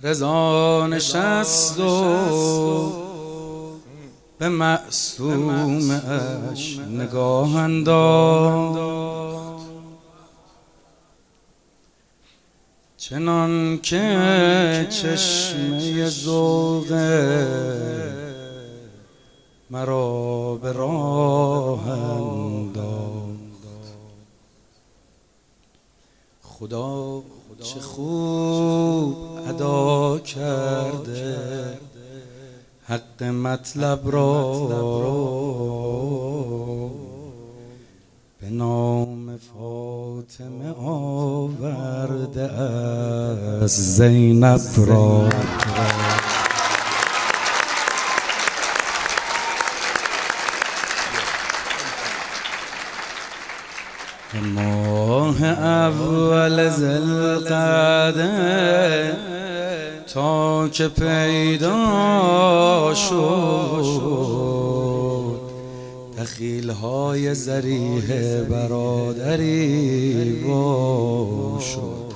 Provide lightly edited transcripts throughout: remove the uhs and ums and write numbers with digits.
رضا نشست و به معصومش نگاه انداخت، چنان که چشمه ذوق مرا به راه انداخت. خدا چه خوب ادا کرده حق مطلب را، به نام فاطمه آورده از زینب را. ماه اول ذوالقعده تا که پیدا شد، دخیل‌های ذریح برادری وا شد.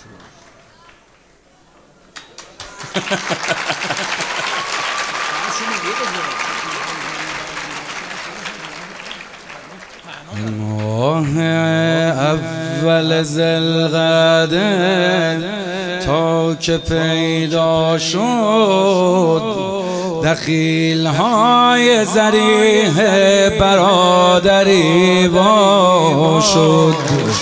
ماه اول ذوالقعده تا که پیدا شد، دخیل‌های ذریح برادری وا شد.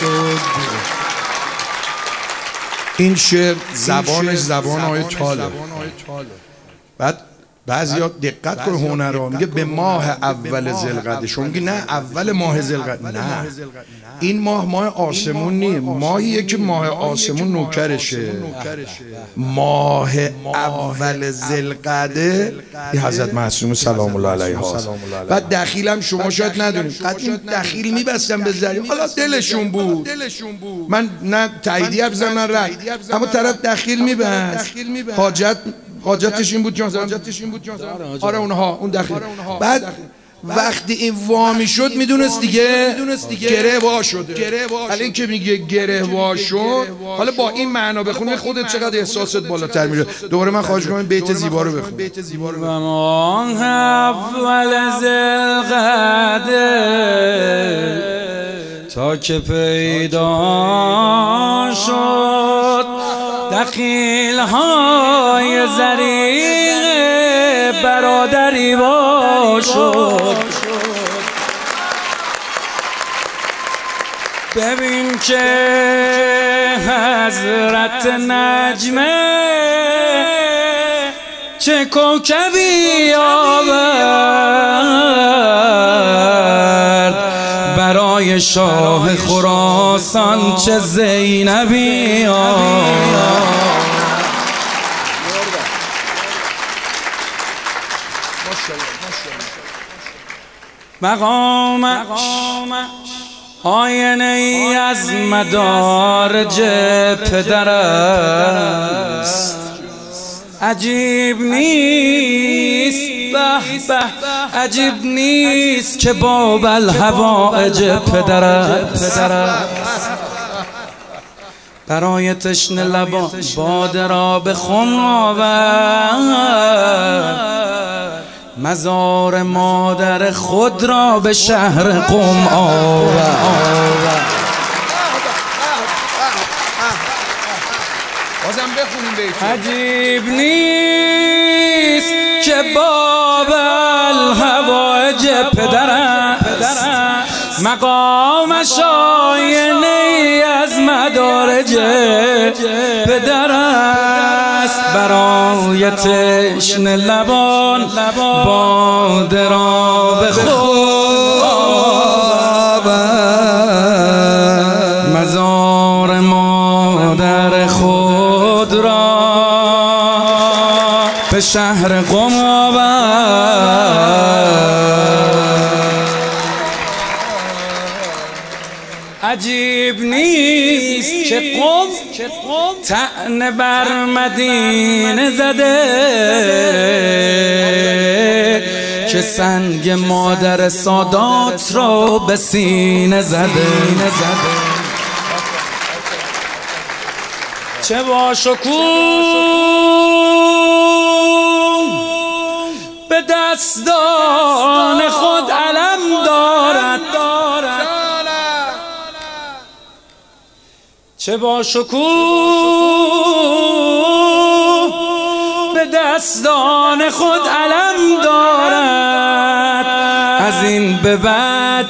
این شعر زبانش زبان آیه طاله. بعد بعضیا دقت کن هنرها، میگه به ماه اول ذوالقعده، شما میگی نه اول ماه ذوالقعده. نه، این ماه آسمون نیست، ماهیه که ماه آسمون نوکرشه. ماه اول ذوالقعده حضرت معصومه سلام الله علیها. بعد دخیلم شما شاید ندونید، قدیم دخیل میبستن به ذریح، حالا دلشون بود، من نه تاییدیه بزنم نه رد، اما طرف دخیل میبست، حاجتش این بود جان. آره اونها اون دخیل. بعد وقتی این وامی شد میدونست دیگه گره وا شده. حالا این که میگه گره وا شد، حالا با این معنا بخونه خودت چقدر احساست بالاتر میره. دوباره من خواهش می‌کنم بیت زیبا رو بخون. ماه اول ذوالقعده تا که پیدا شد، دخیل‌های ذریح برادری وا شد. ببین که حضرت نجمه چه کوکبی آورد، برای شاه خراسان چه زینبی آورد. مقامش آینه ای از مدارج پدر است، عجیب نیست عجیب نیست که باب الحوائج پدر است. برای تشنه لبان باده را به خم آورد، مزار مادر خود را به شهر قم آورد. عجیب نیست که باب الحوائج پدر است، مقامش آینه ای از مدارج پدر است. برای تشنه لبان باده را به خود آورد، مزار مادر خود را به شهر قم آورد. عجیب نیست که قم طعنه بر مدینه زده، که سنگ مادر سادات را به سینه زده. چه با شکوه به دستان خود علم دارد، چه با شکوه به دستان خود علم دارد. از این به بعد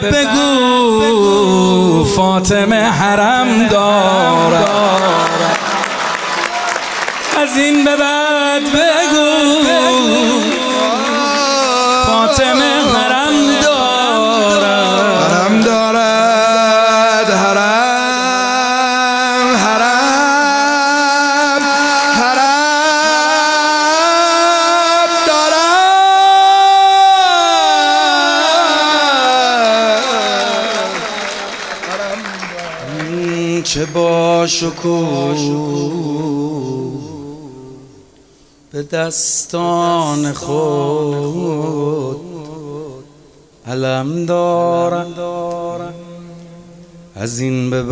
بگو فاطمه حرم دارد، از این به بعد بگو فاطمه حرم دارد، حرم دارد، حرم حرم حرم دارد. چه با شکوه به دستان خود علم دارد، از این به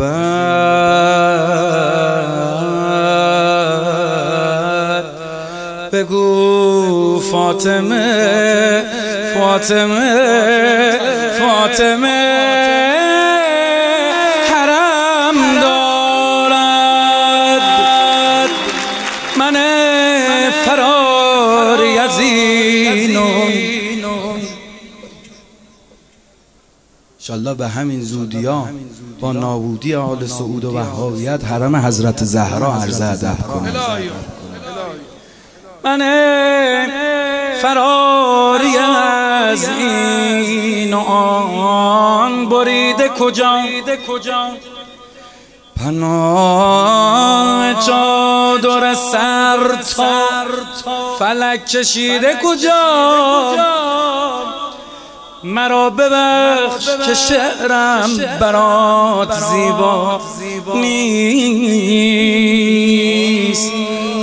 بعد بگو فاطمه فاطمه فاطمه حرم دارد. من فراری از اینم انشالله به همین زودیا با نابودی آل سعود و وهابیت حرم حضرت زهرا عرض ادب کنم. من فراری از این و آن بریده کجا، پناه چادر سر تا فلک کشیده کجا. مرا ببخش که شعرم برات زیبا نیست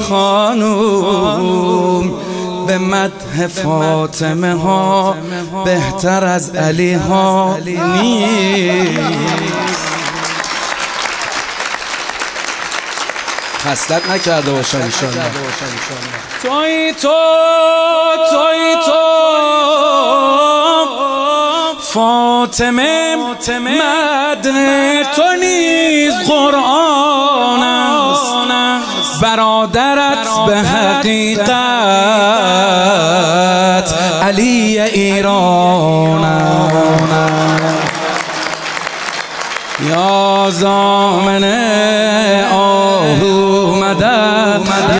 خانوم، به مدح فاطمه ها بهتر از علی ها نیست. خستت نکرده باشم انشالله. توی تو فاطمه، مدح تو نیز قرآن است، برادرت به حقیقت علی ایران است. یا زامن آهو مدد